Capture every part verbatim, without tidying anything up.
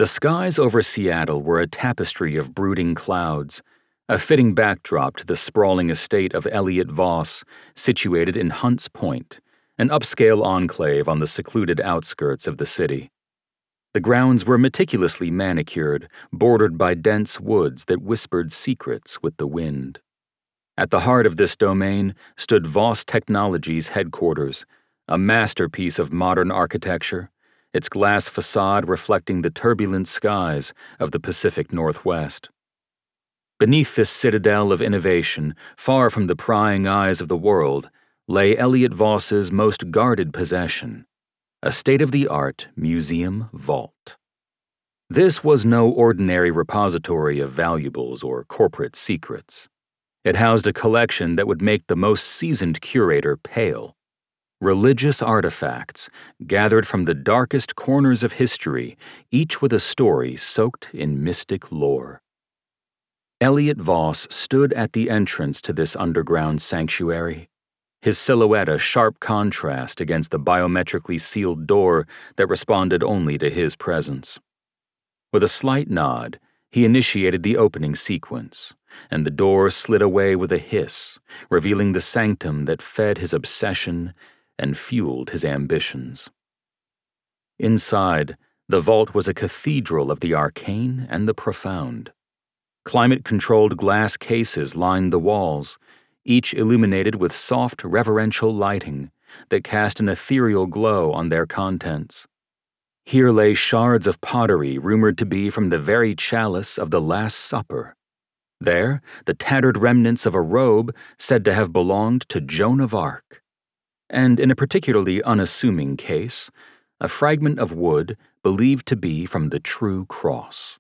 The skies over Seattle were a tapestry of brooding clouds, a fitting backdrop to the sprawling estate of Elliot Voss, situated in Hunts Point, an upscale enclave on the secluded outskirts of the city. The grounds were meticulously manicured, bordered by dense woods that whispered secrets with the wind. At the heart of this domain stood Voss Technologies headquarters, a masterpiece of modern architecture, its glass facade reflecting the turbulent skies of the Pacific Northwest. Beneath this citadel of innovation, far from the prying eyes of the world, lay Elliot Voss's most guarded possession, a state-of-the-art museum vault. This was no ordinary repository of valuables or corporate secrets. It housed a collection that would make the most seasoned curator pale. Religious artifacts gathered from the darkest corners of history, each with a story soaked in mystic lore. Elliot Voss stood at the entrance to this underground sanctuary, his silhouette a sharp contrast against the biometrically sealed door that responded only to his presence. With a slight nod, he initiated the opening sequence, and the door slid away with a hiss, revealing the sanctum that fed his obsession and fueled his ambitions. Inside, the vault was a cathedral of the arcane and the profound. Climate-controlled glass cases lined the walls, each illuminated with soft, reverential lighting that cast an ethereal glow on their contents. Here lay shards of pottery rumored to be from the very chalice of the Last Supper. There, the tattered remnants of a robe said to have belonged to Joan of Arc. And in a particularly unassuming case, a fragment of wood believed to be from the true cross.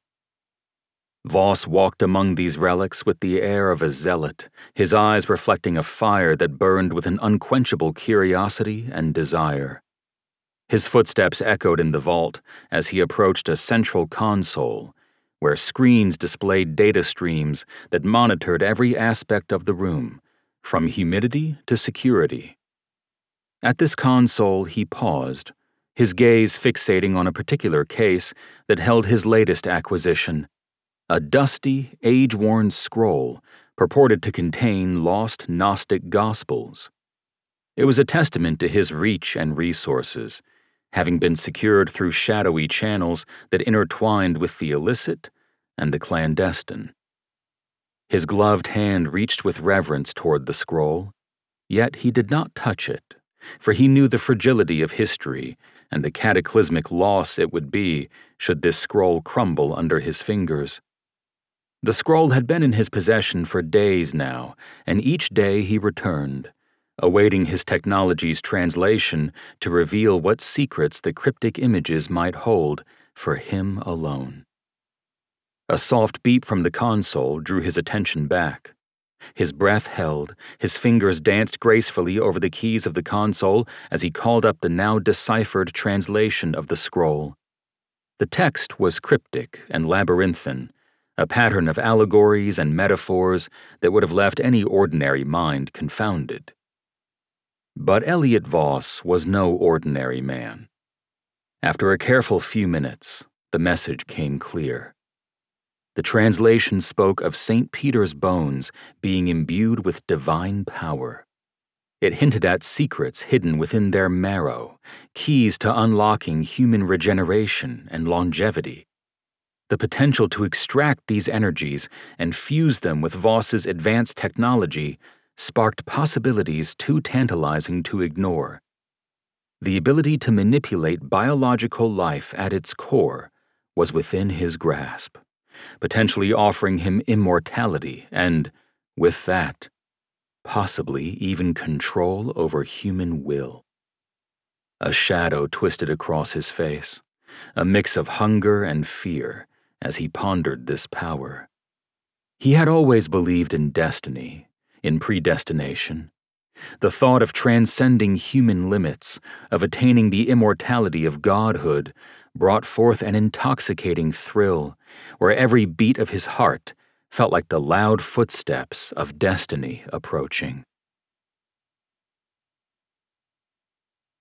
Voss walked among these relics with the air of a zealot, his eyes reflecting a fire that burned with an unquenchable curiosity and desire. His footsteps echoed in the vault as he approached a central console, where screens displayed data streams that monitored every aspect of the room, from humidity to security. At this console he paused, his gaze fixating on a particular case that held his latest acquisition, a dusty, age-worn scroll purported to contain lost Gnostic Gospels. It was a testament to his reach and resources, having been secured through shadowy channels that intertwined with the illicit and the clandestine. His gloved hand reached with reverence toward the scroll, yet he did not touch it, for he knew the fragility of history and the cataclysmic loss it would be should this scroll crumble under his fingers. The scroll had been in his possession for days now, and each day he returned, awaiting his technology's translation to reveal what secrets the cryptic images might hold for him alone. A soft beep from the console drew his attention back. His breath held, his fingers danced gracefully over the keys of the console as he called up the now deciphered translation of the scroll. The text was cryptic and labyrinthine, a pattern of allegories and metaphors that would have left any ordinary mind confounded. But Elliot Voss was no ordinary man. After a careful few minutes, the message came clear. The translation spoke of Saint Peter's bones being imbued with divine power. It hinted at secrets hidden within their marrow, keys to unlocking human regeneration and longevity. The potential to extract these energies and fuse them with Voss's advanced technology sparked possibilities too tantalizing to ignore. The ability to manipulate biological life at its core was within his grasp, potentially offering him immortality and, with that, possibly even control over human will. A shadow twisted across his face, a mix of hunger and fear as he pondered this power. He had always believed in destiny, in predestination. The thought of transcending human limits, of attaining the immortality of godhood, brought forth an intoxicating thrill, where every beat of his heart felt like the loud footsteps of destiny approaching.